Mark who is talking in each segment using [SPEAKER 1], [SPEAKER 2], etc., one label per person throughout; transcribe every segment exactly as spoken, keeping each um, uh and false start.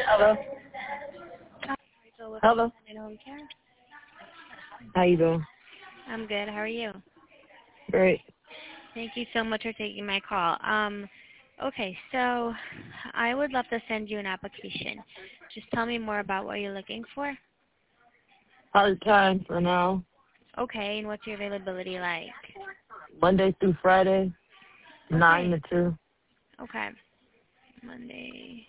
[SPEAKER 1] Hello.
[SPEAKER 2] Hi, Rachel with
[SPEAKER 1] Hello.
[SPEAKER 2] Independent Home Care.
[SPEAKER 1] How you doing?
[SPEAKER 2] I'm good. How are you?
[SPEAKER 1] Great.
[SPEAKER 2] Thank you so much for taking my call. Um, okay, so I would love to send you an application. Just tell me more about what you're looking for.
[SPEAKER 1] Part time for now.
[SPEAKER 2] Okay, and what's your availability like?
[SPEAKER 1] Monday through Friday, nine
[SPEAKER 2] Okay.
[SPEAKER 1] to two.
[SPEAKER 2] Okay. Monday.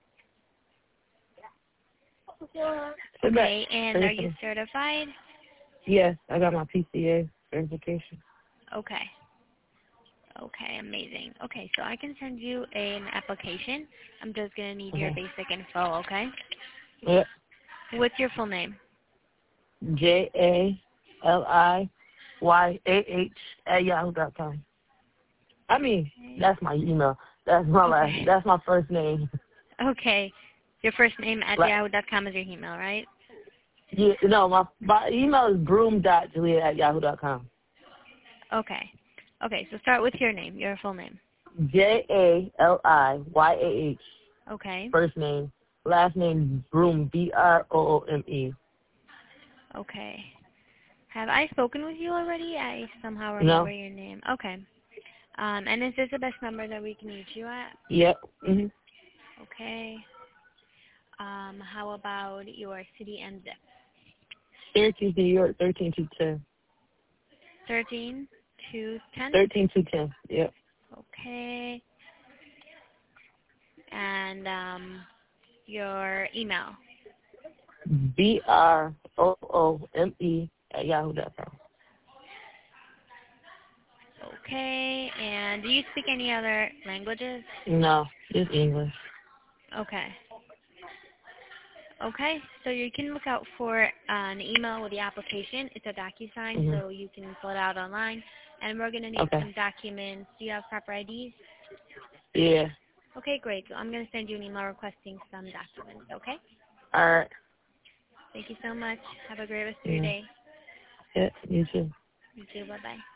[SPEAKER 1] Sit back.
[SPEAKER 2] Okay, and are you
[SPEAKER 1] Seriously.
[SPEAKER 2] certified?
[SPEAKER 1] Yes, I got my P C A certification.
[SPEAKER 2] Okay. Okay, amazing. Okay, so I can send you an application. I'm just going to need your
[SPEAKER 1] Okay.
[SPEAKER 2] basic info, okay?
[SPEAKER 1] Yep.
[SPEAKER 2] What's your full name?
[SPEAKER 1] J A L I Y A H at yahoo dot com. I mean,
[SPEAKER 2] Okay.
[SPEAKER 1] that's my email. That's my last.
[SPEAKER 2] Okay.
[SPEAKER 1] That's my first name.
[SPEAKER 2] Okay. Your first name at
[SPEAKER 1] Like,
[SPEAKER 2] yahoo dot com is your email, right?
[SPEAKER 1] yeah, no, my my email is broom dot julia at yahoo dot com.
[SPEAKER 2] Okay. Okay, so start with your name, your full name.
[SPEAKER 1] J A L I Y A H.
[SPEAKER 2] Okay.
[SPEAKER 1] First name. Last name Broom, B R O O M E.
[SPEAKER 2] Okay. Have I spoken with you already? I somehow remember
[SPEAKER 1] No?
[SPEAKER 2] your name. Okay. Um, and is this the best number that we can reach you at?
[SPEAKER 1] Yep. Mm-hmm.
[SPEAKER 2] Okay. Um, how about your city and zip?
[SPEAKER 1] Syracuse, New York, thirteen two ten.
[SPEAKER 2] thirteen to ten?
[SPEAKER 1] thirteen two ten. Yep.
[SPEAKER 2] Okay. And um, your email?
[SPEAKER 1] B R O O M E at yahoo dot com.
[SPEAKER 2] Okay. And do you speak any other languages?
[SPEAKER 1] No, just English.
[SPEAKER 2] Okay. Okay, so you can look out for an email with the application. It's a DocuSign,
[SPEAKER 1] Mm-hmm.
[SPEAKER 2] so you can fill it out online. And we're going to need
[SPEAKER 1] Okay.
[SPEAKER 2] some documents. Do you have proper I Ds?
[SPEAKER 1] Yeah.
[SPEAKER 2] Okay, great. So I'm going to send you an email requesting some documents, okay?
[SPEAKER 1] All right.
[SPEAKER 2] Thank you so much. Have a great rest of your
[SPEAKER 1] Yeah.
[SPEAKER 2] day.
[SPEAKER 1] Yeah, you too.
[SPEAKER 2] You too. Bye-bye.